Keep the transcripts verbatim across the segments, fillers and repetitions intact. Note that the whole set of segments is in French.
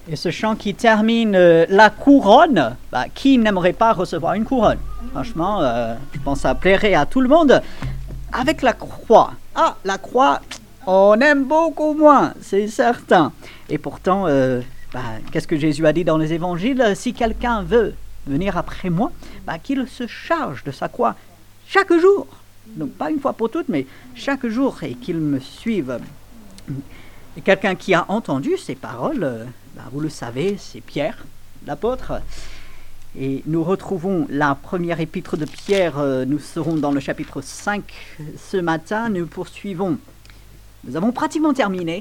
Et ce chant qui termine euh, la couronne, bah, qui n'aimerait pas recevoir une couronne? Franchement, euh, je pense que ça plairait à tout le monde. Avec la croix. Ah, la croix, on aime beaucoup moins, c'est certain. Et pourtant, euh, bah, qu'est-ce que Jésus a dit dans les évangiles? Si quelqu'un veut venir après moi, bah, qu'il se charge de sa croix chaque jour. Donc pas une fois pour toutes, mais chaque jour, et qu'il me suive. Et quelqu'un qui a entendu ces paroles, euh, bah, vous le savez, c'est Pierre, l'apôtre. Et nous retrouvons la première épître de Pierre, euh, nous serons dans le chapitre cinq ce matin, nous poursuivons. Nous avons pratiquement terminé.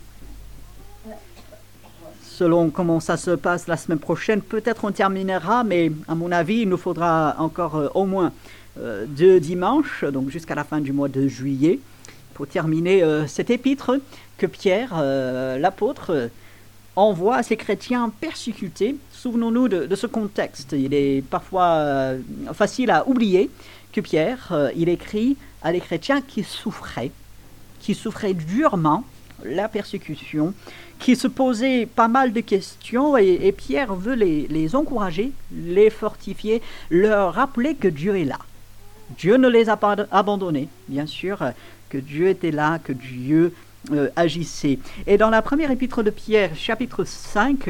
Selon comment ça se passe la semaine prochaine, peut-être on terminera, mais à mon avis, il nous faudra encore euh, au moins euh, deux dimanches, donc jusqu'à la fin du mois de juillet, pour terminer euh, cette épître que Pierre, euh, l'apôtre, euh, envoie à ces chrétiens persécutés. Souvenons-nous de, de ce contexte. Il est parfois euh, facile à oublier que Pierre, euh, il écrit à des chrétiens qui souffraient, qui souffraient durement la persécution, qui se posaient pas mal de questions, et, et Pierre veut les, les encourager, les fortifier, leur rappeler que Dieu est là. Dieu ne les a pas abandonnés, bien sûr, que Dieu était là, que Dieu euh, agissait. Et dans la première épître de Pierre, chapitre cinq,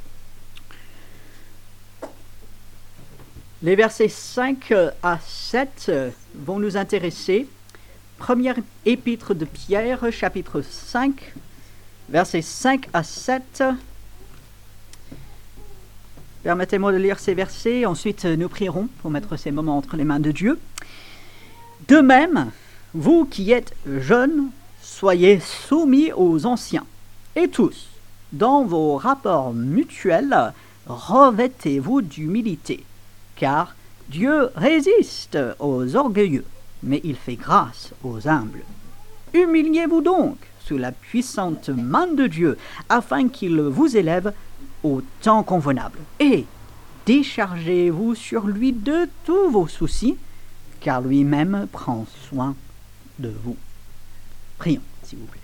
les versets cinq à sept vont nous intéresser. Première épître de Pierre, chapitre cinq, versets cinq à sept. Permettez-moi de lire ces versets, ensuite nous prierons pour mettre ces moments entre les mains de Dieu. De même, vous qui êtes jeunes, soyez soumis aux anciens. Et tous, dans vos rapports mutuels, revêtez-vous d'humilité, car Dieu résiste aux orgueilleux, mais il fait grâce aux humbles. Humiliez-vous donc sous la puissante main de Dieu, afin qu'il vous élève au temps convenable. Et déchargez-vous sur lui de tous vos soucis, car lui-même prend soin de vous. Prions, s'il vous plaît.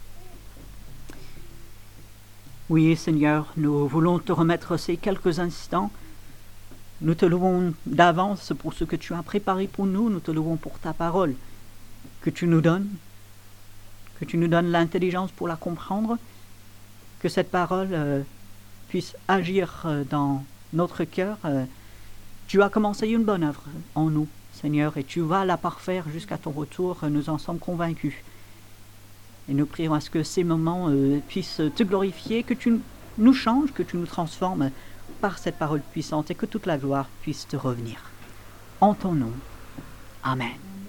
Oui, Seigneur, nous voulons te remettre ces quelques instants. Nous te louons d'avance pour ce que tu as préparé pour nous. Nous te louons pour ta parole que tu nous donnes, que tu nous donnes l'intelligence pour la comprendre, que cette parole euh, puisse agir euh, dans notre cœur. Euh, tu as commencé une bonne œuvre en nous, Seigneur, et tu vas la parfaire jusqu'à ton retour. Nous en sommes convaincus. Et nous prions à ce que ces moments euh, puissent te glorifier, que tu nous changes, que tu nous transformes par cette parole puissante, et que toute la gloire puisse te revenir. En ton nom. Amen.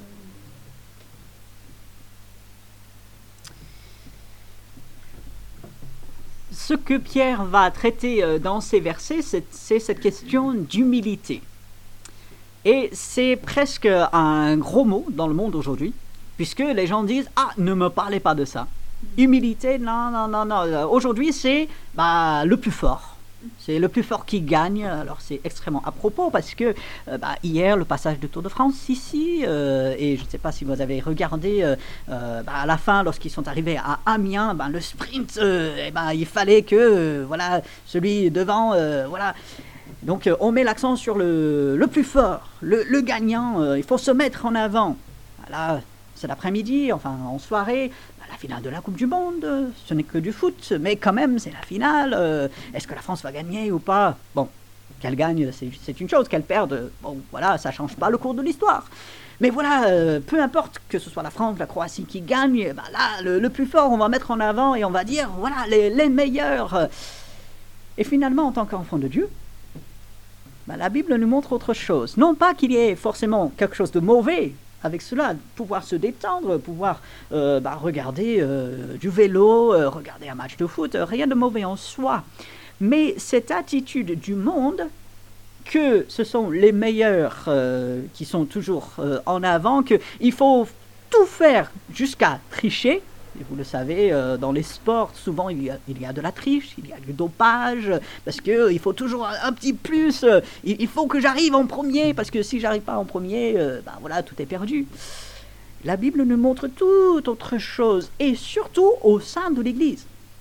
Ce que Pierre va traiter euh, dans ces versets, c'est, c'est cette question d'humilité. Et c'est presque un gros mot dans le monde aujourd'hui, puisque les gens disent « Ah, ne me parlez pas de ça. Humilité, non, non, non, non. Aujourd'hui, c'est bah, le plus fort. C'est le plus fort qui gagne. » Alors, c'est extrêmement à propos, parce que euh, bah, hier, le passage de Tour de France, ici, euh, et je ne sais pas si vous avez regardé, euh, euh, bah, à la fin, lorsqu'ils sont arrivés à Amiens, bah, le sprint, euh, et bah, il fallait que euh, voilà, celui devant, euh, voilà... Donc euh, on met l'accent sur le, le plus fort, le, le gagnant, euh, il faut se mettre en avant. Là, c'est l'après-midi, enfin en soirée, bah, la finale de la Coupe du Monde, euh, ce n'est que du foot, mais quand même c'est la finale, euh, est-ce que la France va gagner ou pas? Bon, qu'elle gagne, c'est, c'est une chose, qu'elle perde, bon voilà, ça ne change pas le cours de l'histoire. Mais voilà, euh, peu importe que ce soit la France, la Croatie qui gagne, bah, là, le, le plus fort, on va mettre en avant et on va dire, voilà, les, les meilleurs. Et finalement, en tant qu'enfant de Dieu, ben, la Bible nous montre autre chose. Non pas qu'il y ait forcément quelque chose de mauvais avec cela, pouvoir se détendre, pouvoir euh, ben, regarder euh, du vélo, euh, regarder un match de foot, euh, rien de mauvais en soi. Mais cette attitude du monde, que ce sont les meilleurs euh, qui sont toujours euh, en avant, qu'il faut tout faire jusqu'à tricher. Et vous le savez, euh, dans les sports, souvent il y, a, il y a de la triche, il y a du dopage, parce qu'il euh, faut toujours un, un petit plus, euh, il, il faut que j'arrive en premier, parce que si j'arrive pas en premier, euh, ben voilà, tout est perdu. La Bible nous montre tout autre chose, et surtout au sein de l'Église.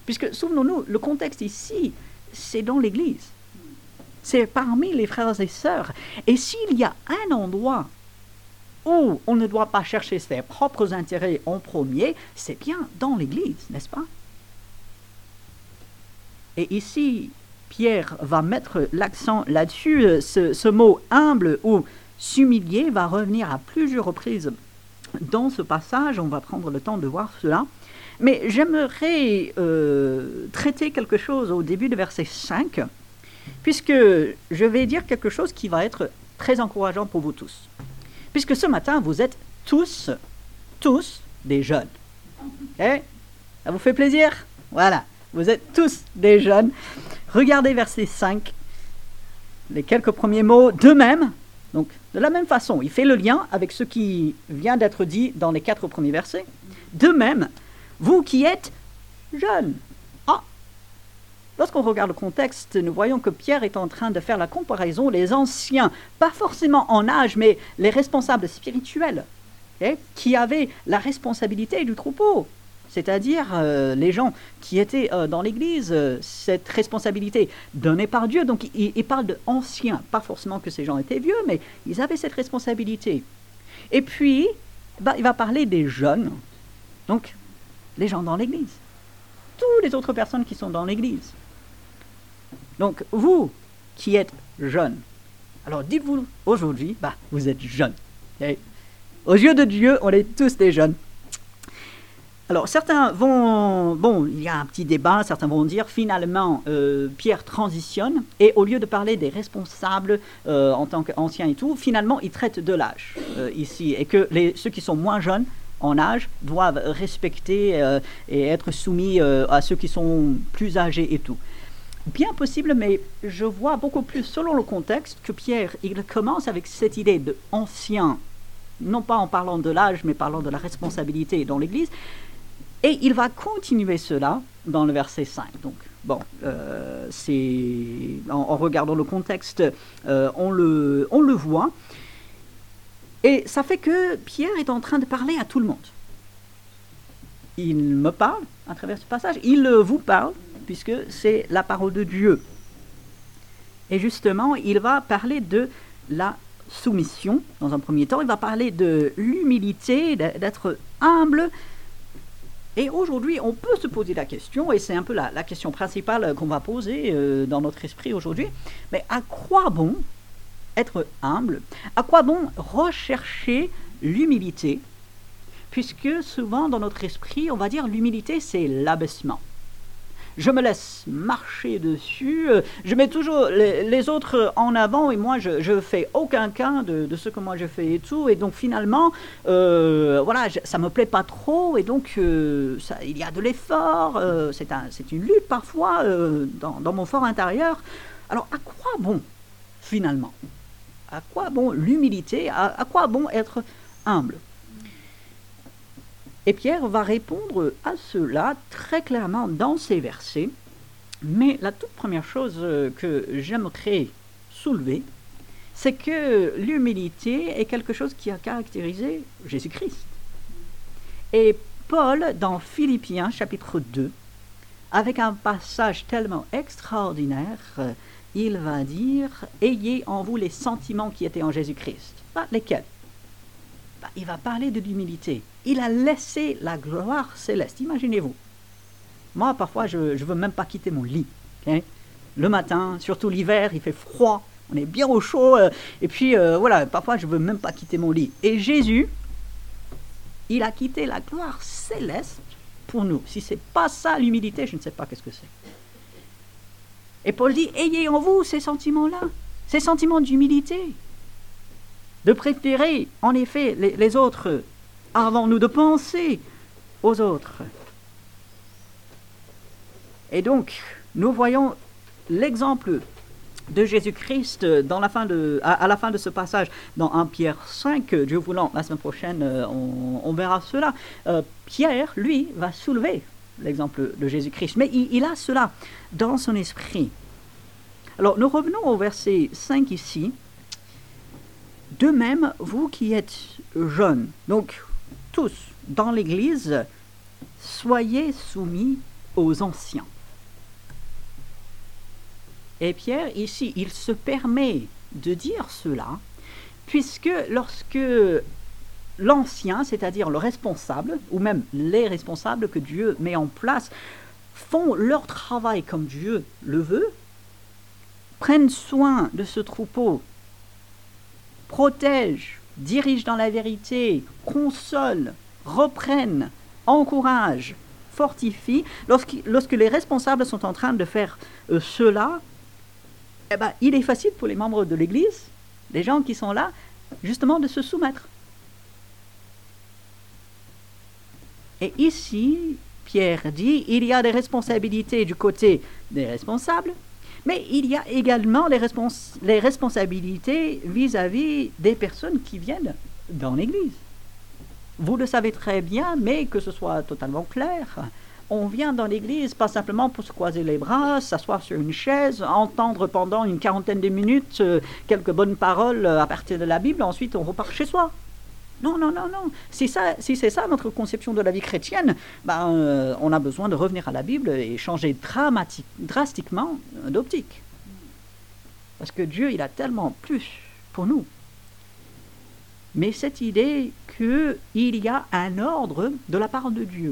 Puisque, souvenons-nous, le contexte ici, c'est dans l'Église. C'est parmi les frères et sœurs. Et s'il y a un endroit où on ne doit pas chercher ses propres intérêts en premier, c'est bien dans l'Église, n'est-ce pas? Et ici, Pierre va mettre l'accent là-dessus. Ce, ce mot humble ou s'humilier va revenir à plusieurs reprises dans ce passage. On va prendre le temps de voir cela. Mais j'aimerais euh, traiter quelque chose au début de verset cinq, puisque je vais dire quelque chose qui va être très encourageant pour vous tous. Puisque ce matin, vous êtes tous, tous des jeunes. Okay? Ça vous fait plaisir? Voilà, vous êtes tous des jeunes. Regardez verset cinq, les quelques premiers mots. De même, donc de la même façon, il fait le lien avec ce qui vient d'être dit dans les quatre premiers versets. De même, vous qui êtes jeunes. Ah, lorsqu'on regarde le contexte, nous voyons que Pierre est en train de faire la comparaison, les anciens, pas forcément en âge, mais les responsables spirituels, okay, qui avaient la responsabilité du troupeau, c'est-à-dire euh, les gens qui étaient euh, dans l'Église, euh, cette responsabilité donnée par Dieu. Donc il, il parle d'anciens, pas forcément que ces gens étaient vieux, mais ils avaient cette responsabilité. Et puis, bah, il va parler des jeunes, donc les gens dans l'Église, toutes les autres personnes qui sont dans l'Église. Donc, vous qui êtes jeunes, alors dites-vous aujourd'hui, bah, vous êtes jeunes. Okay? Aux yeux de Dieu, on est tous des jeunes. Alors, certains vont... Bon, il y a un petit débat, certains vont dire, finalement, euh, Pierre transitionne, et au lieu de parler des responsables euh, en tant qu'anciens et tout, finalement, il traite de l'âge euh, ici, et que les, ceux qui sont moins jeunes, en âge, doivent respecter euh, et être soumis euh, à ceux qui sont plus âgés et tout. Bien possible, mais je vois beaucoup plus, selon le contexte, que Pierre, il commence avec cette idée d'ancien, non pas en parlant de l'âge, mais parlant de la responsabilité dans l'Église, et il va continuer cela dans le verset cinq. Donc, bon, euh, c'est, en, en regardant le contexte, euh, on, le, on le voit. Et ça fait que Pierre est en train de parler à tout le monde. Il me parle à travers ce passage, il vous parle, puisque c'est la parole de Dieu. Et justement, il va parler de la soumission, dans un premier temps. Il va parler de l'humilité, d'être humble. Et aujourd'hui, on peut se poser la question, et c'est un peu la, la question principale qu'on va poser euh, dans notre esprit aujourd'hui, mais à quoi bon être humble? À quoi bon rechercher l'humilité? Puisque souvent dans notre esprit, on va dire l'humilité, c'est l'abaissement. Je me laisse marcher dessus, je mets toujours les, les autres en avant et moi je ne fais aucun cas de, de ce que moi je fais et tout. Et donc finalement, euh, voilà, je, ça ne me plaît pas trop et donc euh, ça, il y a de l'effort, euh, c'est un, c'est une lutte parfois euh, dans, dans mon fort intérieur. Alors à quoi bon finalement? À quoi bon l'humilité? à, à quoi bon être humble? Et Pierre va répondre à cela très clairement dans ces versets. Mais la toute première chose que j'aimerais soulever, c'est que l'humilité est quelque chose qui a caractérisé Jésus-Christ. Et Paul, dans Philippiens chapitre deux, avec un passage tellement extraordinaire, il va dire « Ayez en vous les sentiments qui étaient en Jésus-Christ. » Bah, lesquels? Bah, il va parler de l'humilité. Il a laissé la gloire céleste. Imaginez-vous. Moi, parfois, je ne veux même pas quitter mon lit. Okay? Le matin, surtout l'hiver, il fait froid. On est bien au chaud. Euh, et puis, euh, voilà, parfois, je ne veux même pas quitter mon lit. Et Jésus, il a quitté la gloire céleste pour nous. Si ce n'est pas ça, l'humilité, je ne sais pas qu'est-ce que c'est. Et Paul dit, ayez en vous ces sentiments-là, ces sentiments d'humilité. De préférer, en effet, les, les autres avant nous, de penser aux autres. Et donc, nous voyons l'exemple de Jésus-Christ dans la fin de, à, à la fin de ce passage, dans un Pierre cinq, Dieu voulant, la semaine prochaine, on, on verra cela. Euh, Pierre, lui, va soulever l'exemple de Jésus-Christ, mais il, il a cela dans son esprit. Alors, nous revenons au verset cinq ici. De même, vous qui êtes jeunes, donc tous dans l'Église, soyez soumis aux anciens. Et Pierre, ici, il se permet de dire cela, puisque lorsque l'ancien, c'est-à-dire le responsable, ou même les responsables que Dieu met en place, font leur travail comme Dieu le veut, prennent soin de ce troupeau, protègent, dirigent dans la vérité, consolent, reprennent, encouragent, fortifient, lorsque, lorsque les responsables sont en train de faire euh, cela, eh ben, il est facile pour les membres de l'Église, les gens qui sont là, justement de se soumettre. Et ici, Pierre dit, il y a des responsabilités du côté des responsables, mais il y a également les, respons- les responsabilités vis-à-vis des personnes qui viennent dans l'Église. Vous le savez très bien, mais que ce soit totalement clair, on vient dans l'Église pas simplement pour se croiser les bras, s'asseoir sur une chaise, entendre pendant une quarantaine de minutes euh, quelques bonnes paroles euh, à partir de la Bible, ensuite on repart chez soi. Non, non, non, non. Si, ça, si c'est ça notre conception de la vie chrétienne, ben, euh, on a besoin de revenir à la Bible et changer dramatique, drastiquement euh, d'optique. Parce que Dieu, il a tellement plus pour nous. Mais cette idée qu'il y a un ordre de la part de Dieu.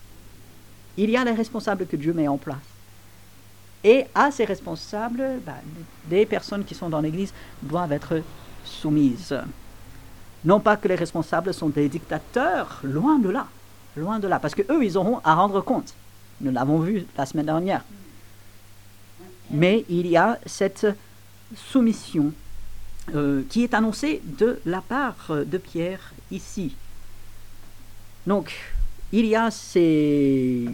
Il y a les responsables que Dieu met en place. Et à ces responsables, ben, des personnes qui sont dans l'Église doivent être soumises. Non pas que les responsables sont des dictateurs, loin de là, loin de là, parce qu'eux, ils auront à rendre compte. Nous l'avons vu la semaine dernière. Mais il y a cette soumission euh, qui est annoncée de la part de Pierre ici. Donc, il y a ces,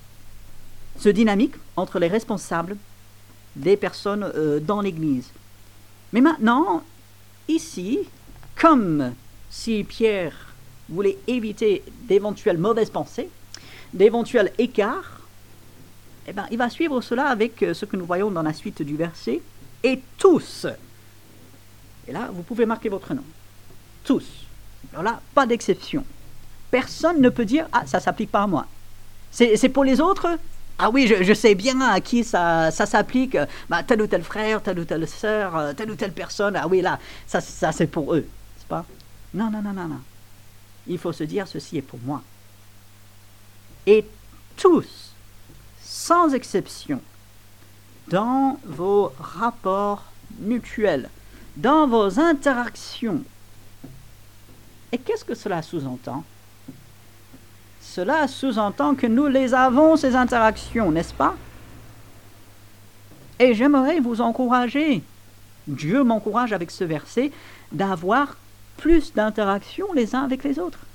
ce dynamique entre les responsables des personnes euh, dans l'Église. Mais maintenant, ici, comme si Pierre voulait éviter d'éventuelles mauvaises pensées, d'éventuels écarts, eh ben, il va suivre cela avec ce que nous voyons dans la suite du verset. Et tous, et là, vous pouvez marquer votre nom, tous. Alors là, pas d'exception. Personne ne peut dire « Ah, ça ne s'applique pas à moi ». C'est, c'est pour les autres ? Ah oui, je, je sais bien à qui ça, ça s'applique. Bah, tel ou tel frère, telle ou telle sœur, telle ou telle personne. Ah oui, là, ça, ça c'est pour eux. C'est pas ? Non, non, non, non, non. Il faut se dire, ceci est pour moi. Et tous, sans exception, dans vos rapports mutuels, dans vos interactions. Et qu'est-ce que cela sous-entend ? Cela sous-entend que nous les avons, ces interactions, n'est-ce pas? Et j'aimerais vous encourager, Dieu m'encourage avec ce verset, d'avoir plus d'interactions les uns avec les autres.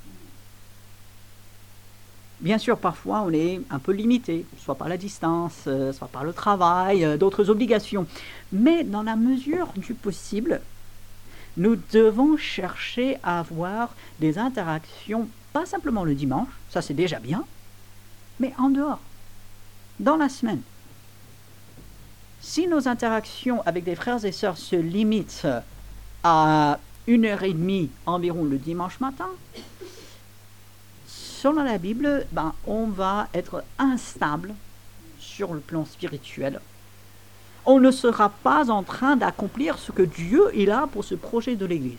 Bien sûr, parfois, on est un peu limité, soit par la distance, soit par le travail, d'autres obligations. Mais dans la mesure du possible, nous devons chercher à avoir des interactions, pas simplement le dimanche, ça c'est déjà bien, mais en dehors, dans la semaine. Si nos interactions avec des frères et sœurs se limitent à une heure et demie environ le dimanche matin, selon la Bible, ben, on va être instable sur le plan spirituel. On ne sera pas en train d'accomplir ce que Dieu il a pour ce projet de l'Église.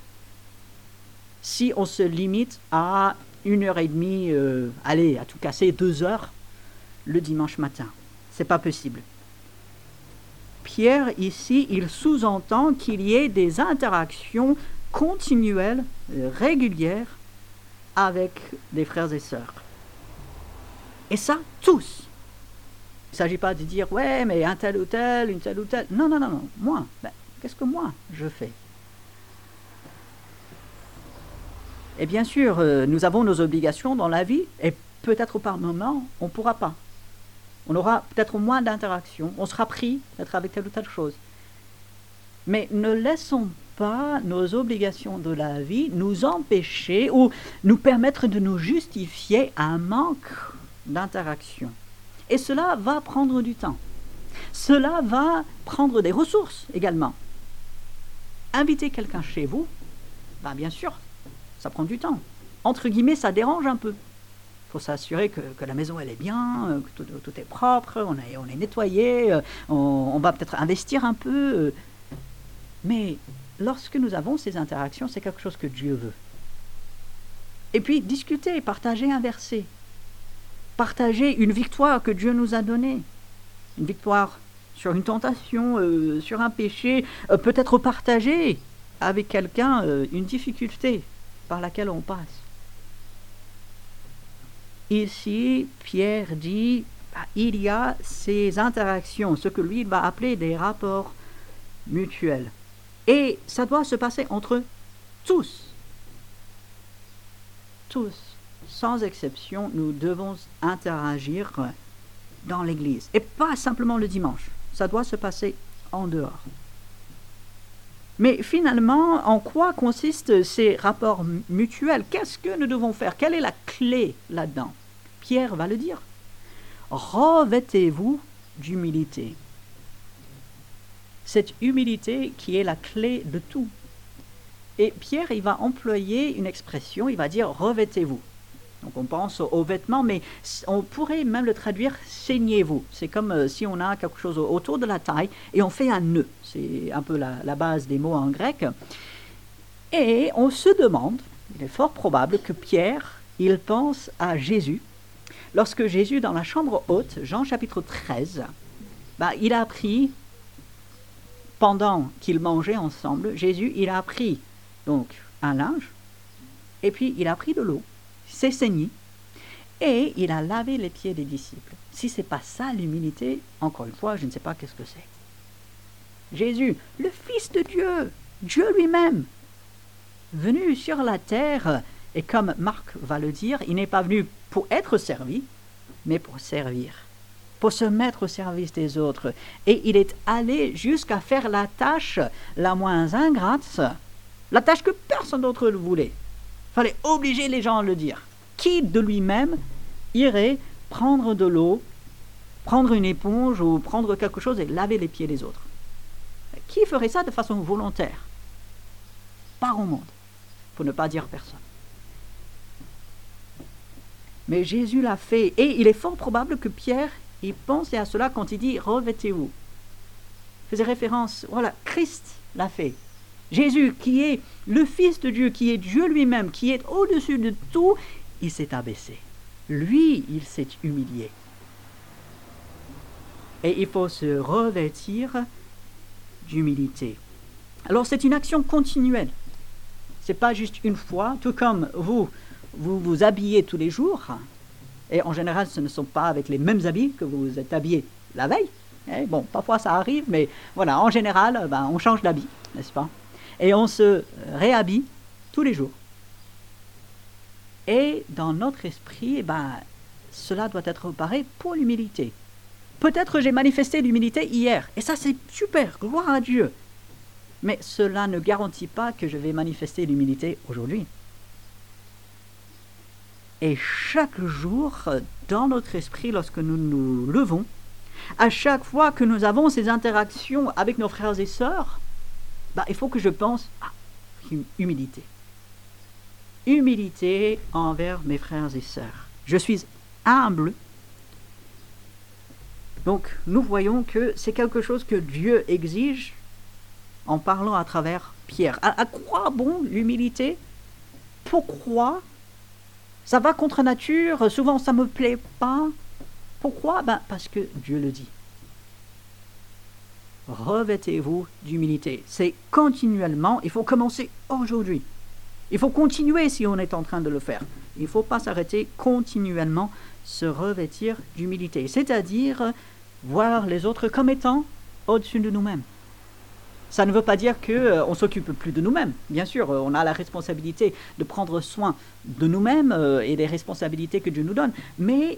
Si on se limite à une heure et demie, euh, allez, à tout casser, deux heures, le dimanche matin, c'est pas possible. Pierre, ici, il sous-entend qu'il y ait des interactions continuelles, régulières, avec des frères et sœurs. Et ça, tous. Il ne s'agit pas de dire, ouais, mais un tel ou tel, une telle ou telle. Non, non, non, non. Moi, ben, qu'est-ce que moi, je fais? Et bien sûr, euh, nous avons nos obligations dans la vie, et peut-être par moment, on ne pourra pas. On aura peut-être moins d'interactions, on sera pris peut-être avec telle ou telle chose. Mais ne laissons pas nos obligations de la vie nous empêcher ou nous permettre de nous justifier un manque d'interaction. Et cela va prendre du temps. Cela va prendre des ressources également. Inviter quelqu'un chez vous, ben bien sûr, ça prend du temps. Entre guillemets, ça dérange un peu. faut s'assurer que, que la maison elle est bien, euh, que tout, tout est propre, on est, on est nettoyé, euh, on, on va peut-être investir un peu. euh. Mais lorsque nous avons ces interactions, c'est quelque chose que Dieu veut. Et puis discuter, partager un verset, partager une victoire que Dieu nous a donnée, une victoire sur une tentation, euh, sur un péché, euh, peut-être partager avec quelqu'un euh, une difficulté par laquelle on passe. Ici, Pierre dit, bah, il y a ces interactions, ce que lui va appeler des rapports mutuels. Et ça doit se passer entre tous. Tous, sans exception, nous devons interagir dans l'Église. Et pas simplement le dimanche. Ça doit se passer en dehors. Mais finalement, en quoi consistent ces rapports mutuels? Qu'est-ce que nous devons faire? Quelle est la clé là-dedans? Pierre va le dire. Revêtez-vous d'humilité. Cette humilité qui est la clé de tout. Et Pierre, il va employer une expression, il va dire « revêtez-vous ». Donc on pense aux vêtements, mais on pourrait même le traduire « ceignez-vous ». C'est comme euh, si on a quelque chose autour de la taille et on fait un nœud. C'est un peu la, la base des mots en grec. Et on se demande, il est fort probable que Pierre, il pense à Jésus. Lorsque Jésus, dans la chambre haute, Jean chapitre treize, bah, il a pris, pendant qu'ils mangeaient ensemble, Jésus, il a pris donc un linge, et puis il a pris de l'eau, s'est saigné, et il a lavé les pieds des disciples. Si ce n'est pas ça l'humilité, encore une fois, je ne sais pas qu'est-ce que c'est. Jésus, le Fils de Dieu, Dieu lui-même, venu sur la terre, et comme Marc va le dire, il n'est pas venu pour être servi, mais pour servir, pour se mettre au service des autres. Et il est allé jusqu'à faire la tâche la moins ingrate, la tâche que personne d'autre ne voulait. Il fallait obliger les gens à le dire. Qui de lui-même irait prendre de l'eau, prendre une éponge ou prendre quelque chose et laver les pieds des autres? Qui ferait ça de façon volontaire? Pas au monde, pour ne pas dire personne. Mais Jésus l'a fait, et il est fort probable que Pierre, il pensait à cela quand il dit « revêtez-vous ». Il faisait référence, voilà, Christ l'a fait. Jésus, qui est le Fils de Dieu, qui est Dieu lui-même, qui est au-dessus de tout, il s'est abaissé. Lui, il s'est humilié. Et il faut se revêtir d'humilité. Alors, c'est une action continuelle. Ce n'est pas juste une fois, tout comme vous, vous vous habillez tous les jours, et en général, ce ne sont pas avec les mêmes habits que vous êtes habillés la veille. Eh, bon, parfois ça arrive, mais voilà, en général, ben, on change d'habit, n'est-ce pas? Et on se réhabille tous les jours. Et dans notre esprit, ben, cela doit être pareil pour l'humilité. Peut-être j'ai manifesté l'humilité hier, et ça c'est super, gloire à Dieu. Mais cela ne garantit pas que je vais manifester l'humilité aujourd'hui. Et chaque jour, dans notre esprit, lorsque nous nous levons, à chaque fois que nous avons ces interactions avec nos frères et sœurs, bah, il faut que je pense à hum- humilité. Humilité envers mes frères et sœurs. Je suis humble. Donc, nous voyons que c'est quelque chose que Dieu exige en parlant à travers Pierre. À, à quoi bon l'humilité? Pourquoi? Ça va contre nature, souvent ça ne me plaît pas. Pourquoi? Ben, parce que Dieu le dit. Revêtez-vous d'humilité. C'est continuellement, il faut commencer aujourd'hui. Il faut continuer si on est en train de le faire. Il ne faut pas s'arrêter, continuellement se revêtir d'humilité. C'est-à-dire voir les autres comme étant au-dessus de nous-mêmes. Ça ne veut pas dire qu'on euh, ne s'occupe plus de nous-mêmes. Bien sûr, euh, on a la responsabilité de prendre soin de nous-mêmes euh, et des responsabilités que Dieu nous donne. Mais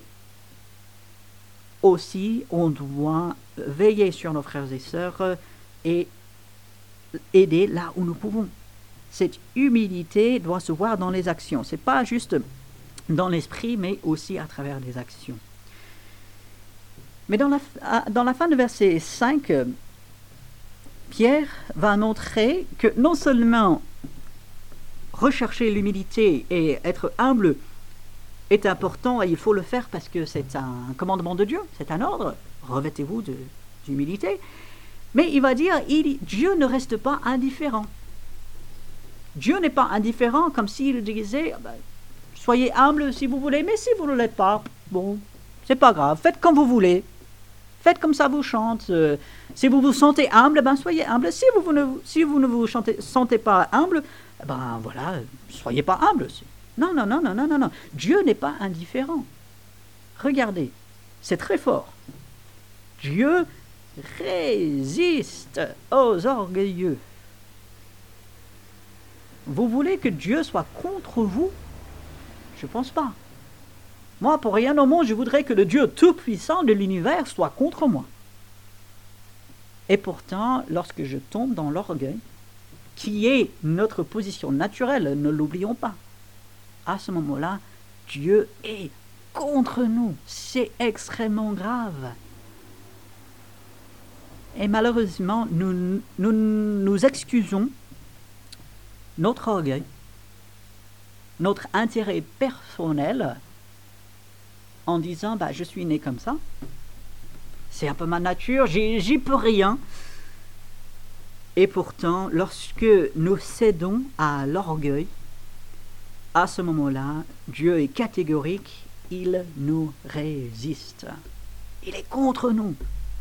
aussi, on doit veiller sur nos frères et sœurs euh, et aider là où nous pouvons. Cette humilité doit se voir dans les actions. Ce n'est pas juste dans l'esprit, mais aussi à travers les actions. Mais dans la, dans la fin de verset cinq, euh, Pierre va montrer que non seulement rechercher l'humilité et être humble est important et il faut le faire parce que c'est un commandement de Dieu, c'est un ordre. Revêtez-vous de, d'humilité. Mais il va dire, il, Dieu ne reste pas indifférent. Dieu n'est pas indifférent comme s'il disait, ben, soyez humble si vous voulez, mais si vous ne l'êtes pas, bon, c'est pas grave, faites comme vous voulez. Faites comme ça vous chante. Euh, si vous vous sentez humble, ben soyez humble. Si vous, vous ne, si vous ne vous chantez, sentez pas humble, ben voilà, soyez pas humble. Non, non, non, non, non, non, non. Dieu n'est pas indifférent. Regardez, c'est très fort. Dieu résiste aux orgueilleux. Vous voulez que Dieu soit contre vous? Je ne pense pas. Moi, pour rien au monde, je voudrais que le Dieu tout-puissant de l'univers soit contre moi. Et pourtant, lorsque je tombe dans l'orgueil, qui est notre position naturelle, ne l'oublions pas, à ce moment-là, Dieu est contre nous. C'est extrêmement grave. Et malheureusement, nous nous, nous excusons notre orgueil, notre intérêt personnel, en disant bah, « je suis né comme ça, c'est un peu ma nature, j'y, j'y peux rien ». Et pourtant, lorsque nous cédons à l'orgueil, à ce moment-là, Dieu est catégorique, il nous résiste. Il est contre nous.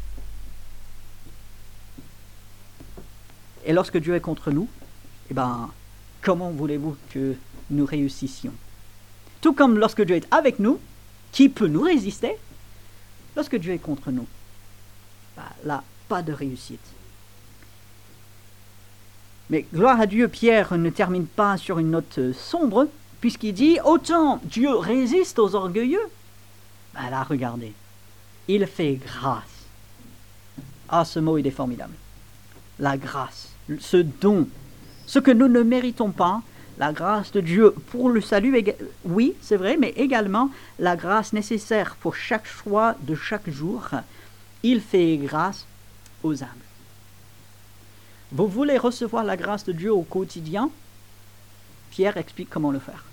Et lorsque Dieu est contre nous, eh ben, comment voulez-vous que nous réussissions? Tout comme lorsque Dieu est avec nous, qui peut nous résister? Lorsque Dieu est contre nous, bah, là, pas de réussite. Mais gloire à Dieu, Pierre ne termine pas sur une note sombre, puisqu'il dit « Autant Dieu résiste aux orgueilleux », bah là, regardez, il fait grâce. Ah, ce mot, il est formidable. La grâce, ce don, ce que nous ne méritons pas, la grâce de Dieu pour le salut, oui, c'est vrai, mais également la grâce nécessaire pour chaque choix de chaque jour. Il fait grâce aux humbles. Vous voulez recevoir la grâce de Dieu au quotidien? Pierre explique comment le faire.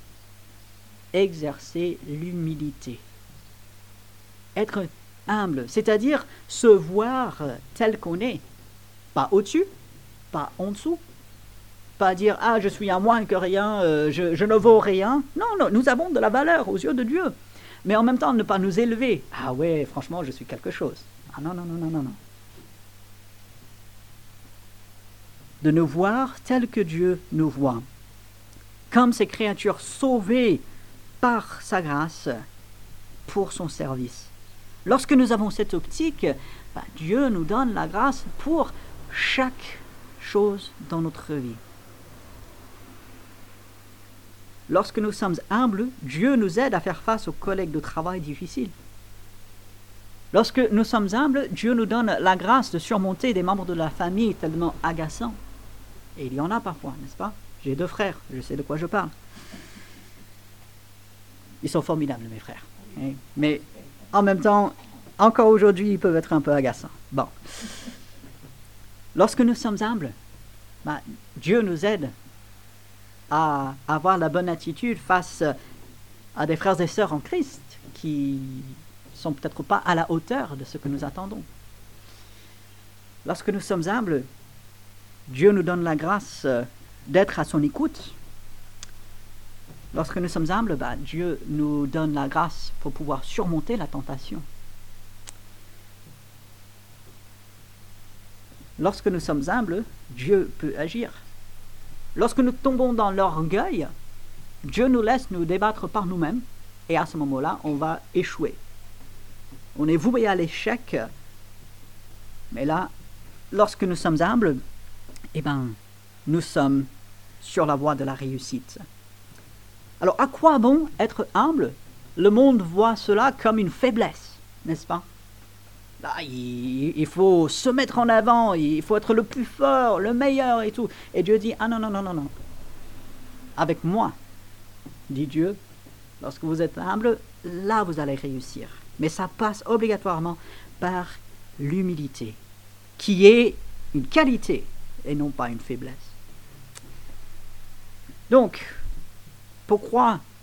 Exercer l'humilité. Être humble, c'est-à-dire se voir tel qu'on est. Pas au-dessus, pas en dessous. Pas dire « Ah, je suis un moins que rien, euh, je, je ne vaux rien ». Non, non, nous avons de la valeur aux yeux de Dieu. Mais en même temps, ne pas nous élever. « Ah ouais, franchement, je suis quelque chose ». Ah non, non, non, non, non, non. De nous voir tel que Dieu nous voit. Comme ces créatures sauvées par sa grâce pour son service. Lorsque nous avons cette optique, ben, Dieu nous donne la grâce pour chaque chose dans notre vie. Lorsque nous sommes humbles, Dieu nous aide à faire face aux collègues de travail difficiles. Lorsque nous sommes humbles, Dieu nous donne la grâce de surmonter des membres de la famille tellement agaçants. Et il y en a parfois, n'est-ce pas? J'ai deux frères, je sais de quoi je parle. Ils sont formidables, mes frères. Mais en même temps, encore aujourd'hui, ils peuvent être un peu agaçants. Bon. Lorsque nous sommes humbles, bah, Dieu nous aide à avoir la bonne attitude face à des frères et sœurs en Christ qui sont peut-être pas à la hauteur de ce que nous attendons. Lorsque nous sommes humbles, Dieu nous donne la grâce d'être à son écoute. Lorsque nous sommes humbles, bah, Dieu nous donne la grâce pour pouvoir surmonter la tentation. Lorsque nous sommes humbles, Dieu peut agir. Lorsque nous tombons dans l'orgueil, Dieu nous laisse nous débattre par nous-mêmes et à ce moment-là, on va échouer. On est voué à l'échec, mais là, lorsque nous sommes humbles, eh bien, nous sommes sur la voie de la réussite. Alors, à quoi bon être humble? Le monde voit cela comme une faiblesse, n'est-ce pas? Là, il, il faut se mettre en avant, il faut être le plus fort, le meilleur et tout. Et Dieu dit, ah non, non, non, non, non. Avec moi, dit Dieu, lorsque vous êtes humble, là vous allez réussir. Mais ça passe obligatoirement par l'humilité, qui est une qualité et non pas une faiblesse. Donc, pourquoi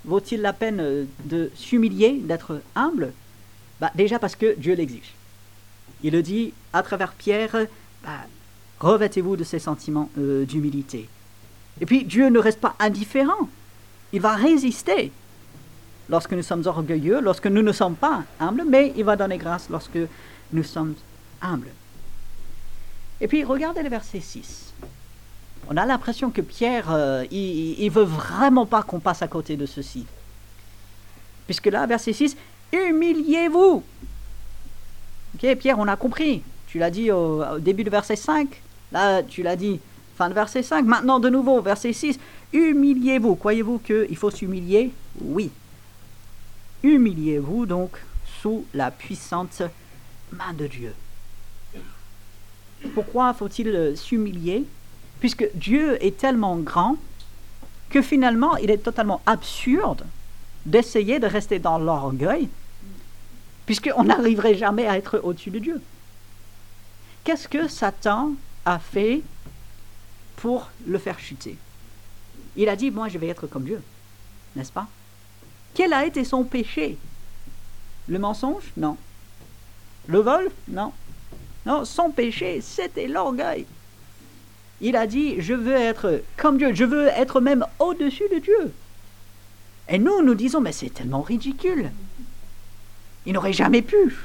vaut-il la peine de s'humilier, d'être humble? Bah, déjà parce que Dieu l'exige. Il le dit à travers Pierre, bah, revêtez-vous de ces sentiments euh, d'humilité. Et puis Dieu ne reste pas indifférent. Il va résister lorsque nous sommes orgueilleux, lorsque nous ne sommes pas humbles, mais il va donner grâce lorsque nous sommes humbles. Et puis regardez le verset six. On a l'impression que Pierre, euh, il ne veut vraiment pas qu'on passe à côté de ceci. Puisque là, verset six, humiliez-vous. Ok, Pierre, on a compris. Tu l'as dit au, au début du verset cinq. Là, tu l'as dit fin de verset cinq. Maintenant, de nouveau, verset six. Humiliez-vous. Croyez-vous qu'il faut s'humilier? Oui. Humiliez-vous donc sous la puissante main de Dieu. Pourquoi faut-il s'humilier? Puisque Dieu est tellement grand que finalement, il est totalement absurde d'essayer de rester dans l'orgueil, puisqu'on n'arriverait jamais à être au-dessus de Dieu. Qu'est-ce que Satan a fait pour le faire chuter? Il a dit, moi je vais être comme Dieu, n'est-ce pas? Quel a été son péché? Le mensonge? Non. Le vol? Non. Non, son péché, c'était l'orgueil. Il a dit, je veux être comme Dieu, je veux être même au-dessus de Dieu. Et nous, nous disons, mais c'est tellement ridicule. Il n'aurait jamais pu.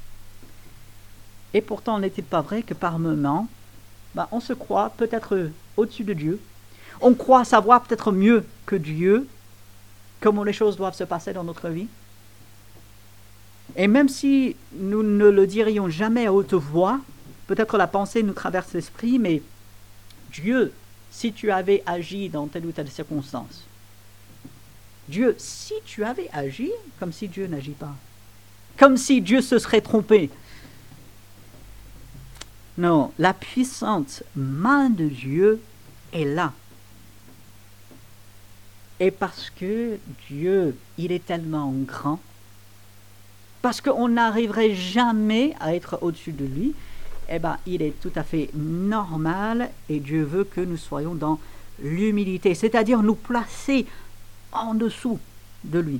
Et pourtant, n'est-il pas vrai que par moments, ben, on se croit peut-être au-dessus de Dieu. On croit savoir peut-être mieux que Dieu comment les choses doivent se passer dans notre vie. Et même si nous ne le dirions jamais à haute voix, peut-être la pensée nous traverse l'esprit, mais Dieu, si tu avais agi dans telle ou telle circonstance, Dieu, si tu avais agi, comme si Dieu n'agit pas, comme si Dieu se serait trompé. Non, la puissante main de Dieu est là. Et parce que Dieu, il est tellement grand, parce qu'on n'arriverait jamais à être au-dessus de lui, eh bien, il est tout à fait normal et Dieu veut que nous soyons dans l'humilité, c'est-à-dire nous placer en dessous de lui,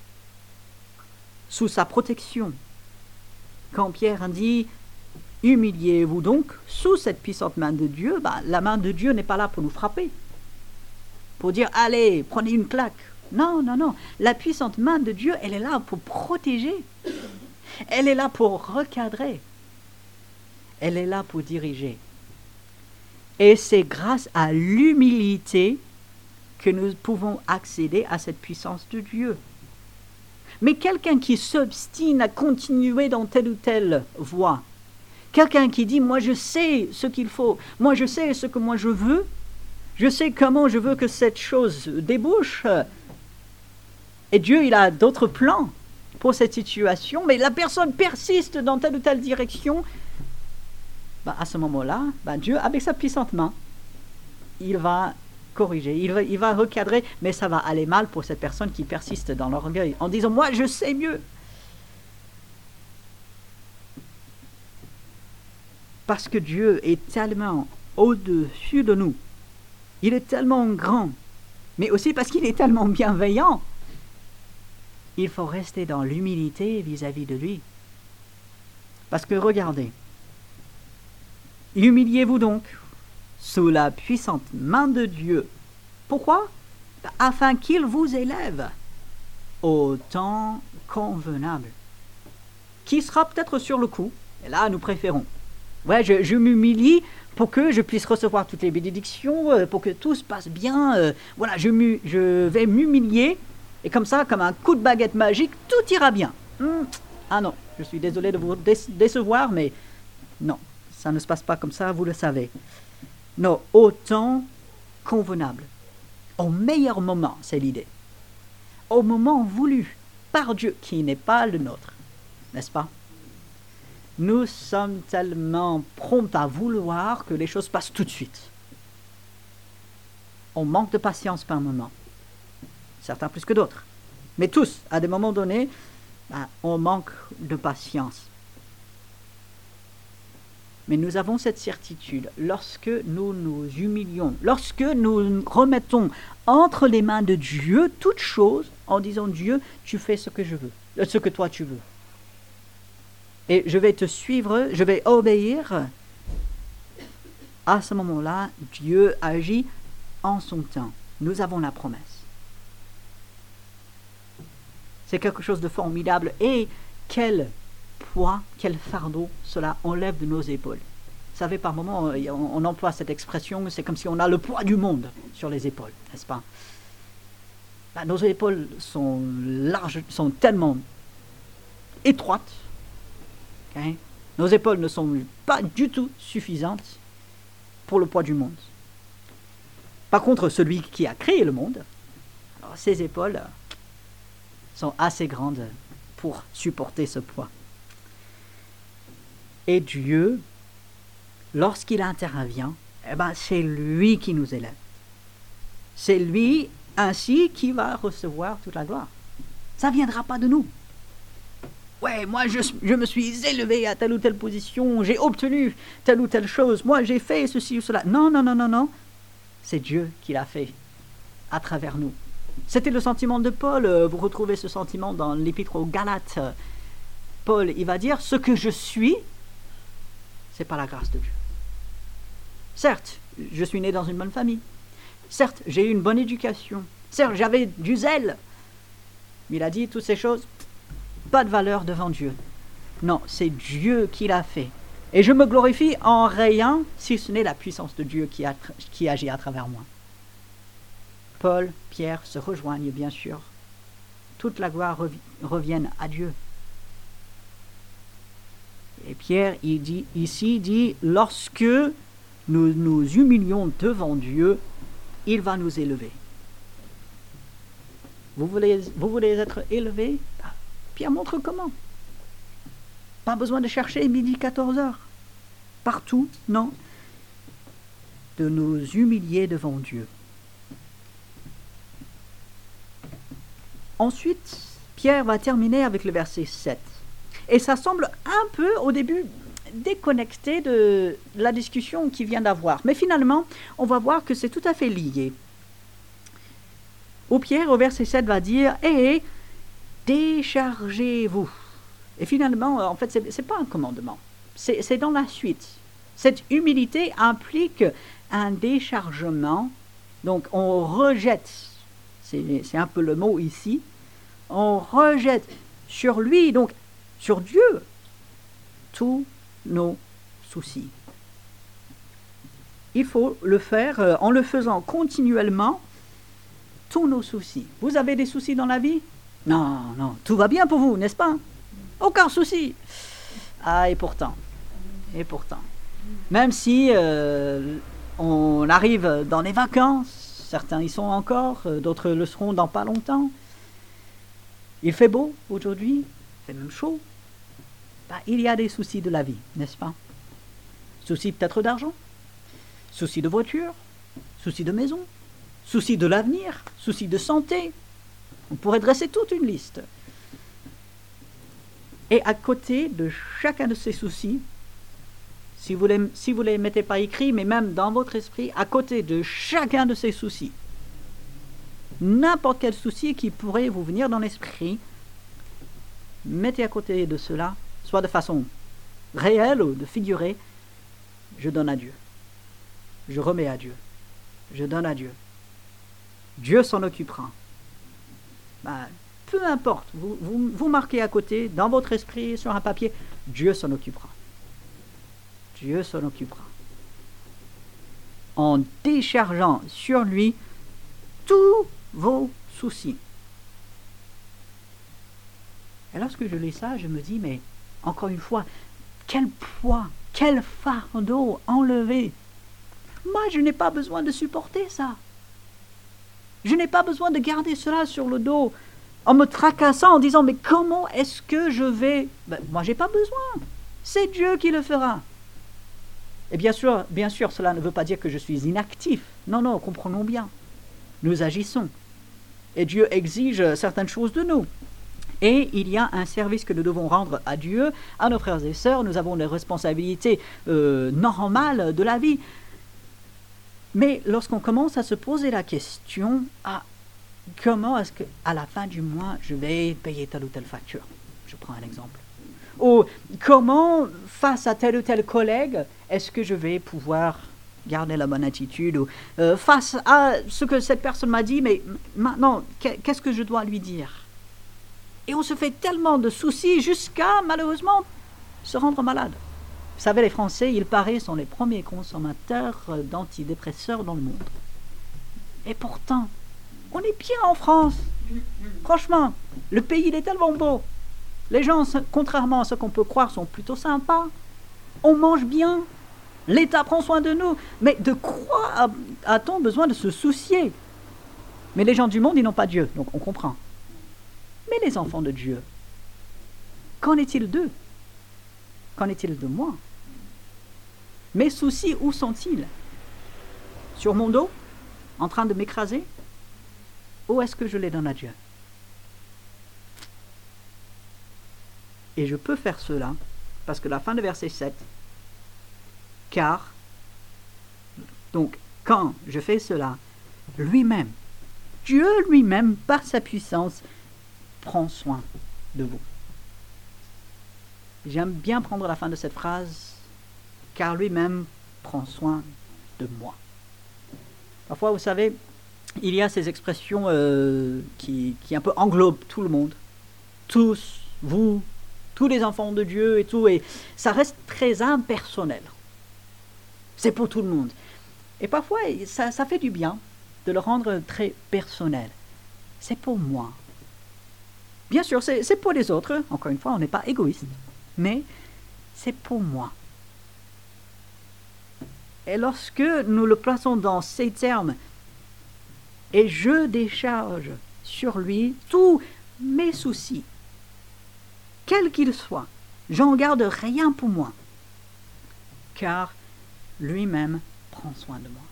sous sa protection. Quand Pierre dit « Humiliez-vous donc sous cette puissante main de Dieu », ben, la main de Dieu n'est pas là pour nous frapper, pour dire « Allez, prenez une claque ». Non, non, non. La puissante main de Dieu, elle est là pour protéger. Elle est là pour recadrer. Elle est là pour diriger. Et c'est grâce à l'humilité que nous pouvons accéder à cette puissance de Dieu. Mais quelqu'un qui s'obstine à continuer dans telle ou telle voie, quelqu'un qui dit « moi je sais ce qu'il faut, moi je sais ce que moi je veux, je sais comment je veux que cette chose débouche », et Dieu, il a d'autres plans pour cette situation, mais la personne persiste dans telle ou telle direction, ben à ce moment-là, ben Dieu, avec sa puissante main, il va corriger, il va, il va recadrer, mais ça va aller mal pour cette personne qui persiste dans l'orgueil, en disant « moi, je sais mieux ». Parce que Dieu est tellement au-dessus de nous, il est tellement grand, mais aussi parce qu'il est tellement bienveillant, il faut rester dans l'humilité vis-à-vis de lui. Parce que regardez, humiliez-vous donc sous la puissante main de Dieu. Pourquoi? Afin qu'il vous élève au temps convenable. Qui sera peut-être sur le coup, et là nous préférons. Ouais, je, je m'humilie pour que je puisse recevoir toutes les bénédictions, pour que tout se passe bien. Euh, voilà, je, mu, je vais m'humilier. Et comme ça, comme un coup de baguette magique, tout ira bien. Hum, ah non, je suis désolé de vous décevoir, mais non, ça ne se passe pas comme ça, vous le savez. Non, au temps convenable. Au meilleur moment, c'est l'idée. Au moment voulu par Dieu, qui n'est pas le nôtre, n'est-ce pas? Nous sommes tellement prompts à vouloir que les choses passent tout de suite. On manque de patience par moment. Certains plus que d'autres. Mais tous, à des moments donnés, ben, on manque de patience. Mais nous avons cette certitude, lorsque nous nous humilions, lorsque nous remettons entre les mains de Dieu toutes choses, en disant Dieu, tu fais ce que je veux, ce que toi tu veux. Et je vais te suivre, je vais obéir. À ce moment-là, Dieu agit en son temps. Nous avons la promesse. C'est quelque chose de formidable. Et quel poids, quel fardeau cela enlève de nos épaules. Vous savez, par moments, on, on emploie cette expression, c'est comme si on a le poids du monde sur les épaules, n'est-ce pas? Ben, nos épaules sont larges, sont tellement étroites. Okay? Nos épaules ne sont pas du tout suffisantes pour le poids du monde. Par contre, celui qui a créé le monde, alors ses épaules sont assez grandes pour supporter ce poids. Et Dieu, lorsqu'il intervient, eh ben, c'est lui qui nous élève. C'est lui ainsi qui va recevoir toute la gloire. Ça ne viendra pas de nous. Ouais, moi je, je me suis élevé à telle ou telle position, j'ai obtenu telle ou telle chose, moi j'ai fait ceci ou cela. Non, non, non, non, non. C'est Dieu qui l'a fait à travers nous. C'était le sentiment de Paul. Vous retrouvez ce sentiment dans l'épître aux Galates. Paul, il va dire, ce que je suis, c'est pas la grâce de Dieu. Certes, je suis né dans une bonne famille. Certes, j'ai eu une bonne éducation. Certes, j'avais du zèle. Mais il a dit toutes ces choses, pas de valeur devant Dieu. Non, c'est Dieu qui l'a fait. Et je me glorifie en rien, si ce n'est la puissance de Dieu qui, a, qui agit à travers moi. Paul, Pierre se rejoignent, bien sûr. Toute la gloire rev- revienne à Dieu. Et Pierre, il dit, ici, dit, lorsque nous nous humilions devant Dieu, il va nous élever. Vous voulez, vous voulez être élevé? Pierre montre comment. Pas besoin de chercher midi quatorze heures. Partout, non. De nous humilier devant Dieu. Ensuite, Pierre va terminer avec le verset sept. Et ça semble un peu, au début, déconnecté de la discussion qu'il vient d'avoir. Mais finalement, on va voir que c'est tout à fait lié. Où Pierre, au verset sept, va dire « Et déchargez-vous ». Et finalement, en fait, ce n'est pas un commandement. C'est, c'est dans la suite. Cette humilité implique un déchargement. Donc, on rejette, c'est, c'est un peu le mot ici, on rejette sur lui, donc sur Dieu, tous nos soucis. Il faut le faire euh, en le faisant continuellement, tous nos soucis. Vous avez des soucis dans la vie? Non, non, tout va bien pour vous, n'est-ce pas? Aucun souci. Ah, et pourtant, et pourtant, même si euh, on arrive dans les vacances, certains y sont encore, d'autres le seront dans pas longtemps, il fait beau aujourd'hui, il fait même chaud, bah, il y a des soucis de la vie, n'est-ce pas? Soucis peut-être d'argent, soucis de voiture, soucis de maison, soucis de l'avenir, soucis de santé. On pourrait dresser toute une liste. Et à côté de chacun de ces soucis, si vous ne si vous les mettez pas écrits, mais même dans votre esprit, à côté de chacun de ces soucis, n'importe quel souci qui pourrait vous venir dans l'esprit, mettez à côté de cela, soit de façon réelle ou de figurée, je donne à Dieu. Je remets à Dieu. Je donne à Dieu. Dieu s'en occupera. Ben, peu importe, vous, vous, vous marquez à côté, dans votre esprit, sur un papier, Dieu s'en occupera. Dieu s'en occupera. En déchargeant sur lui tous vos soucis. Et lorsque je lis ça, je me dis, mais encore une fois, quel poids, quel fardeau enlevé. Moi, je n'ai pas besoin de supporter ça. Je n'ai pas besoin de garder cela sur le dos en me tracassant, en disant, mais comment est-ce que je vais... Ben, moi, je n'ai pas besoin. C'est Dieu qui le fera. Et bien sûr, bien sûr, cela ne veut pas dire que je suis inactif. Non, non, comprenons bien. Nous agissons. Et Dieu exige certaines choses de nous. Et il y a un service que nous devons rendre à Dieu, à nos frères et sœurs. Nous avons les responsabilités euh, normales de la vie. Mais lorsqu'on commence à se poser la question, ah, comment est-ce qu'à la fin du mois, je vais payer telle ou telle facture? Je prends un exemple. Ou comment, face à tel ou tel collègue, est-ce que je vais pouvoir garder la bonne attitude? Ou euh, face à ce que cette personne m'a dit, mais maintenant, qu'est-ce que je dois lui dire? Et on se fait tellement de soucis jusqu'à, malheureusement, se rendre malade. Vous savez, les Français, il paraît, sont les premiers consommateurs d'antidépresseurs dans le monde. Et pourtant, on est bien en France. Franchement, le pays, il est tellement beau. Les gens, contrairement à ce qu'on peut croire, sont plutôt sympas. On mange bien. L'État prend soin de nous. Mais de quoi a-t-on besoin de se soucier? Mais les gens du monde, ils n'ont pas Dieu, donc on comprend. Mais les enfants de Dieu, qu'en est-il d'eux? Qu'en est-il de moi? Mes soucis, où sont-ils? Sur mon dos? En train de m'écraser? Ou est-ce que je les donne à Dieu? Et je peux faire cela, parce que la fin de verset sept, car, donc, quand je fais cela, lui-même, Dieu lui-même, par sa puissance, prend soin de vous. J'aime bien prendre la fin de cette phrase, car lui-même prend soin de moi. Parfois, vous savez, il y a ces expressions euh, qui, qui un peu englobent tout le monde. Tous, vous, tous les enfants de Dieu et tout, et ça reste très impersonnel. C'est pour tout le monde. Et parfois, ça, ça fait du bien de le rendre très personnel. C'est pour moi. Bien sûr, c'est, c'est pour les autres. Encore une fois, on n'est pas égoïste. Mais c'est pour moi. Et lorsque nous le plaçons dans ces termes, et je décharge sur lui tous mes soucis, quels qu'ils soient, j'en garde rien pour moi, car lui-même prend soin de moi.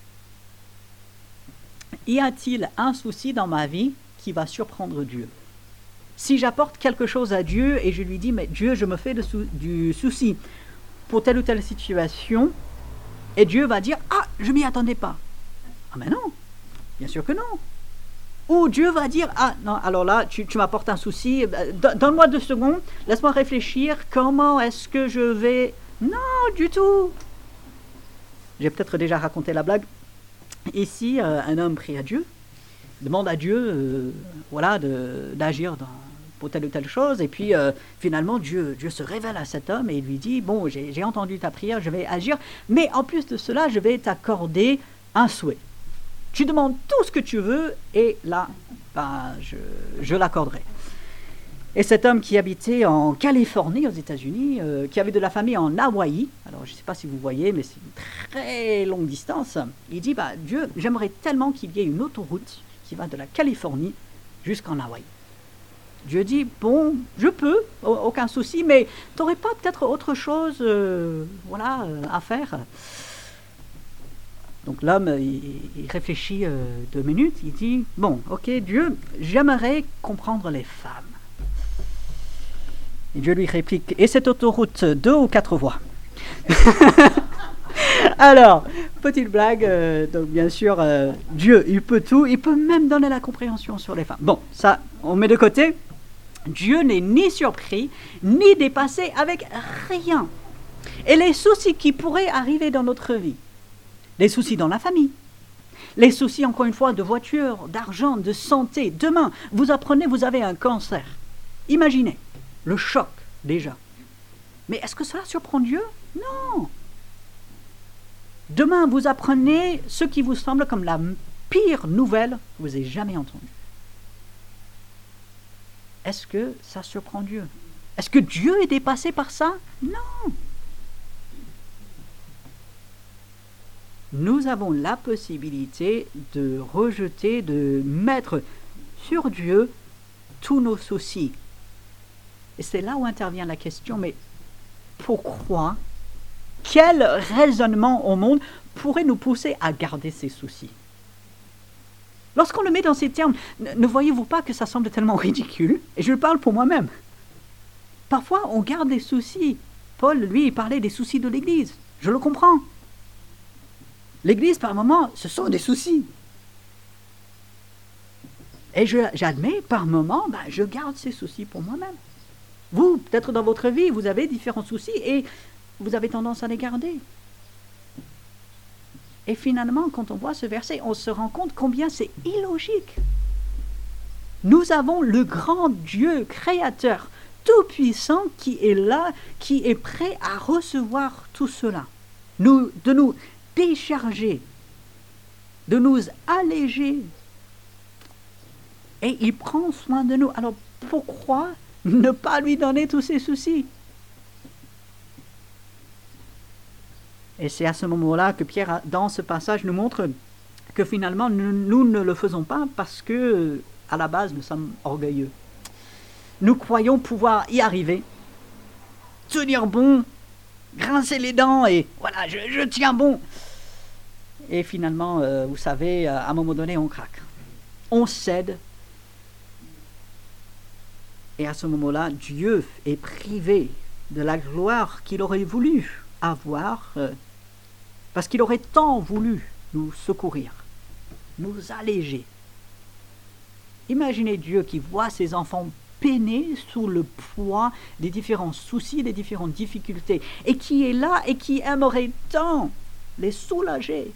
Y a-t-il un souci dans ma vie qui va surprendre Dieu? Si j'apporte quelque chose à Dieu et je lui dis, mais Dieu, je me fais de sou- du souci pour telle ou telle situation, et Dieu va dire, ah, je m'y attendais pas. Ah mais non, bien sûr que non. Ou Dieu va dire, ah non, alors là, tu, tu m'apportes un souci, donne-moi deux secondes, laisse-moi réfléchir, comment est-ce que je vais... Non, du tout. J'ai peut-être déjà raconté la blague. Ici, euh, un homme prie à Dieu, demande à Dieu euh, voilà, de, d'agir dans, pour telle ou telle chose, et puis euh, finalement Dieu, Dieu se révèle à cet homme et il lui dit, bon, j'ai, j'ai entendu ta prière, je vais agir, mais en plus de cela, je vais t'accorder un souhait. Tu demandes tout ce que tu veux, et là, ben, je, je l'accorderai. Et cet homme qui habitait en Californie, aux États-Unis, euh, qui avait de la famille en Hawaï, alors je ne sais pas si vous voyez, mais c'est une très longue distance, il dit, bah, Dieu, j'aimerais tellement qu'il y ait une autoroute qui va de la Californie jusqu'en Hawaï. Dieu dit, bon, je peux, aucun souci, mais tu n'aurais pas peut-être autre chose euh, voilà, euh, à faire? Donc l'homme, il, il réfléchit euh, deux minutes, il dit, bon, ok, Dieu, j'aimerais comprendre les femmes. Et Dieu lui réplique, et cette autoroute, deux ou quatre voies? Alors, petite blague, euh, donc bien sûr, euh, Dieu, il peut tout, il peut même donner la compréhension sur les femmes. Bon, ça, on met de côté. Dieu n'est ni surpris, ni dépassé avec rien. Et les soucis qui pourraient arriver dans notre vie, les soucis dans la famille, les soucis, encore une fois, de voiture, d'argent, de santé. Demain, vous apprenez, vous avez un cancer. Imaginez, le choc, déjà. Mais est-ce que cela surprend Dieu? Non. Demain, vous apprenez ce qui vous semble comme la pire nouvelle que vous ayez jamais entendue. Est-ce que ça surprend Dieu? Est-ce que Dieu est dépassé par ça? Non. Nous avons la possibilité de rejeter, de mettre sur Dieu tous nos soucis. Et c'est là où intervient la question, mais pourquoi? Quel raisonnement au monde pourrait nous pousser à garder ces soucis? Lorsqu'on le met dans ces termes, ne, ne voyez-vous pas que ça semble tellement ridicule? Et je parle pour moi-même. Parfois, on garde des soucis. Paul, lui, il parlait des soucis de l'Église. Je le comprends. L'Église, par moments, ce sont des soucis. Et je, j'admets, par moments, ben, je garde ces soucis pour moi-même. Vous, peut-être dans votre vie, vous avez différents soucis et vous avez tendance à les garder. Et finalement, quand on voit ce verset, on se rend compte combien c'est illogique. Nous avons le grand Dieu créateur, tout-puissant, qui est là, qui est prêt à recevoir tout cela. Nous, de nous décharger, de nous alléger. Et il prend soin de nous. Alors pourquoi ne pas lui donner tous ses soucis? Et c'est à ce moment-là que Pierre, dans ce passage, nous montre que finalement, nous, nous ne le faisons pas parce que, à la base, nous sommes orgueilleux. Nous croyons pouvoir y arriver, tenir bon, grincer les dents et voilà, je, je tiens bon. Et finalement, euh, vous savez, à un moment donné, on craque. On cède. Et à ce moment-là, Dieu est privé de la gloire qu'il aurait voulu avoir, euh, parce qu'il aurait tant voulu nous secourir, nous alléger. Imaginez Dieu qui voit ses enfants peiner sous le poids des différents soucis, des différentes difficultés, et qui est là et qui aimerait tant les soulager.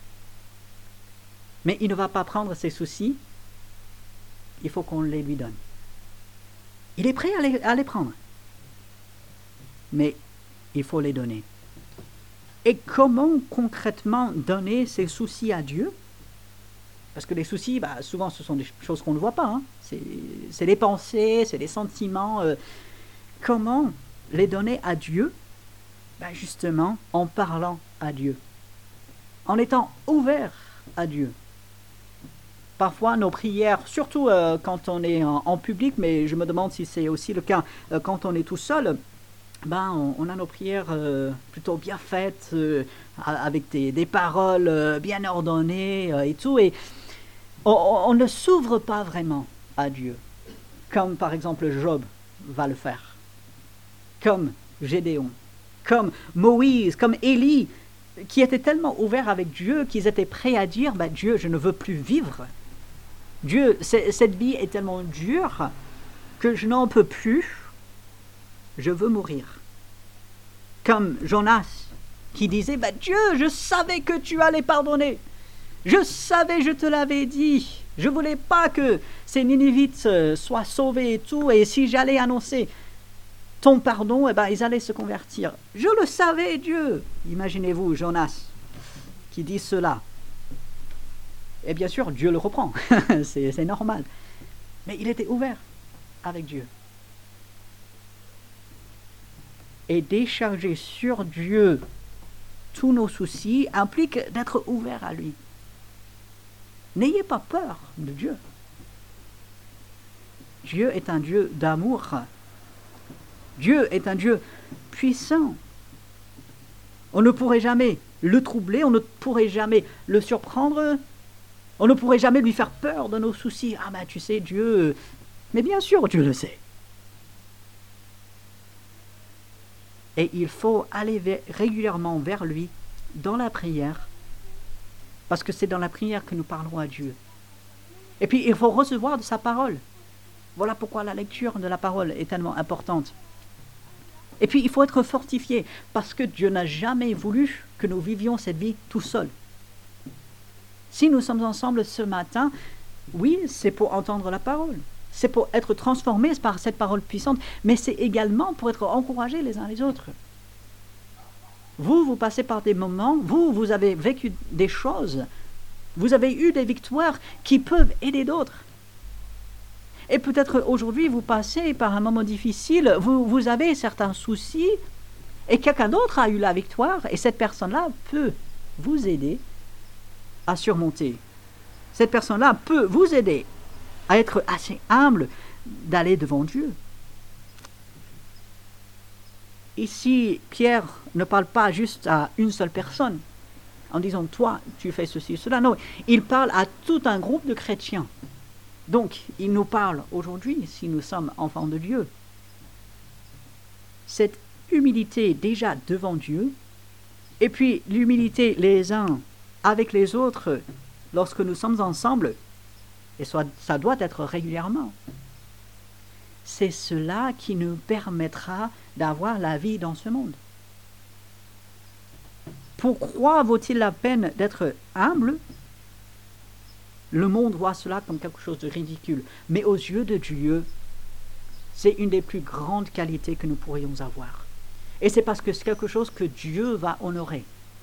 Mais il ne va pas prendre ses soucis, il faut qu'on les lui donne. Il est prêt à les, à les prendre. Mais il faut les donner. Et comment concrètement donner ces soucis à Dieu? Parce que les soucis, bah, souvent, ce sont des choses qu'on ne voit pas. Hein. C'est, c'est les pensées, c'est les sentiments. Euh, comment les donner à Dieu? Bah, justement, en parlant à Dieu. En étant ouvert à Dieu. Parfois, nos prières, surtout euh, quand on est en, en public, mais je me demande si c'est aussi le cas euh, quand on est tout seul, ben, on, on a nos prières euh, plutôt bien faites, euh, avec des, des paroles euh, bien ordonnées euh, et tout, et on, on ne s'ouvre pas vraiment à Dieu, comme par exemple Job va le faire, comme Gédéon, comme Moïse, comme Élie, qui étaient tellement ouverts avec Dieu qu'ils étaient prêts à dire, ben, Dieu, je ne veux plus vivre. Dieu, cette vie est tellement dure que je n'en peux plus, je veux mourir. Comme Jonas qui disait, bah, Dieu, je savais que tu allais pardonner. Je savais, je te l'avais dit. Je ne voulais pas que ces Ninivites soient sauvés et tout, et si j'allais annoncer ton pardon, eh ben, ils allaient se convertir. Je le savais, Dieu. Imaginez-vous Jonas qui dit cela. Et bien sûr, Dieu le reprend, c'est, c'est normal. Mais il était ouvert avec Dieu. Et décharger sur Dieu tous nos soucis implique d'être ouvert à lui. N'ayez pas peur de Dieu. Dieu est un Dieu d'amour. Dieu est un Dieu puissant. On ne pourrait jamais le troubler, on ne pourrait jamais le surprendre. On ne pourrait jamais lui faire peur de nos soucis. Ah ben tu sais, Dieu... Mais bien sûr, Dieu le sait. Et il faut aller vers, régulièrement vers lui dans la prière, parce que c'est dans la prière que nous parlerons à Dieu. Et puis il faut recevoir de sa parole. Voilà pourquoi la lecture de la parole est tellement importante. Et puis il faut être fortifié, parce que Dieu n'a jamais voulu que nous vivions cette vie tout seuls. Si nous sommes ensemble ce matin, oui, c'est pour entendre la parole. C'est pour être transformés par cette parole puissante, mais c'est également pour être encouragés les uns les autres. Vous, vous passez par des moments, vous, vous avez vécu des choses, vous avez eu des victoires qui peuvent aider d'autres. Et peut-être aujourd'hui, vous passez par un moment difficile, vous, vous avez certains soucis, et quelqu'un d'autre a eu la victoire, et cette personne-là peut vous aider à surmonter. Cette personne-là peut vous aider à être assez humble d'aller devant Dieu. Ici, Pierre ne parle pas juste à une seule personne. en disant toi, tu fais ceci, cela. Non, il parle à tout un groupe de chrétiens. Donc, il nous parle aujourd'hui, si nous sommes enfants de Dieu. Cette humilité déjà devant Dieu, et puis l'humilité les uns avec les autres lorsque nous sommes ensemble, et ça, ça doit être régulièrement. C'est cela qui nous permettra d'avoir la vie dans ce monde. Pourquoi vaut-il la peine d'être humble? Le monde voit cela comme quelque chose de ridicule, mais aux yeux de Dieu, c'est une des plus grandes qualités que nous pourrions avoir. Et c'est parce que c'est quelque chose que Dieu va honorer.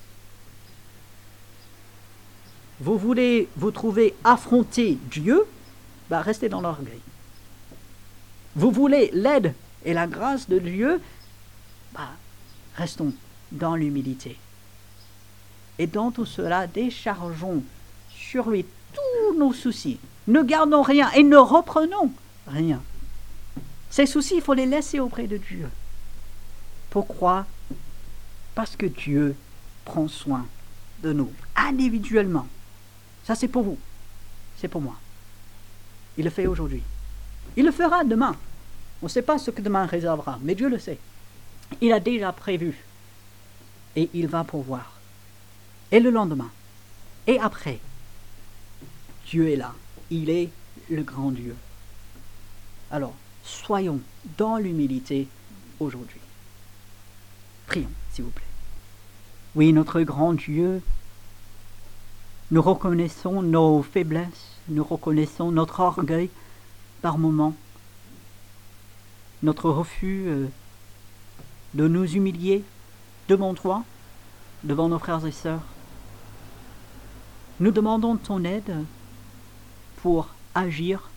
Vous voulez vous trouver affronter Dieu, bah restez dans l'orgueil. Vous voulez l'aide et la grâce de Dieu, bah restons dans l'humilité. Et dans tout cela, déchargeons sur lui tous nos soucis. Ne gardons rien et ne reprenons rien. Ces soucis, il faut les laisser auprès de Dieu. Pourquoi? Parce que Dieu prend soin de nous, individuellement. Ça, c'est pour vous. C'est pour moi. Il le fait aujourd'hui. Il le fera demain. On ne sait pas ce que demain réservera, mais Dieu le sait. Il a déjà prévu. Et il va pourvoir. Et le lendemain. Et après. Dieu est là. Il est le grand Dieu. Alors, soyons dans l'humilité aujourd'hui. Prions, s'il vous plaît. Oui, notre grand Dieu, nous reconnaissons nos faiblesses, nous reconnaissons notre orgueil par moments, notre refus euh, de nous humilier devant toi, devant nos frères et sœurs. Nous demandons ton aide pour agir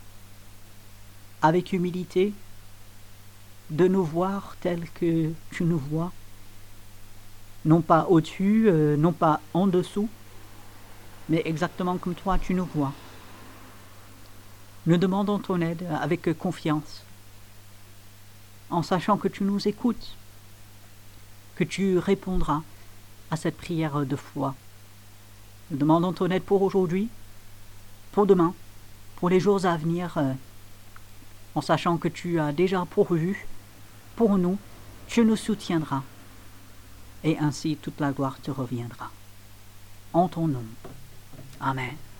avec humilité, de nous voir tels que tu nous vois, non pas au-dessus, euh, non pas en dessous, mais exactement comme toi tu nous vois. Nous demandons ton aide avec confiance, en sachant que tu nous écoutes, que tu répondras à cette prière de foi. Nous demandons ton aide pour aujourd'hui, pour demain, pour les jours à venir, euh, en sachant que tu as déjà pourvu pour nous, tu nous soutiendras, et ainsi toute la gloire te reviendra. En ton nom. Amen.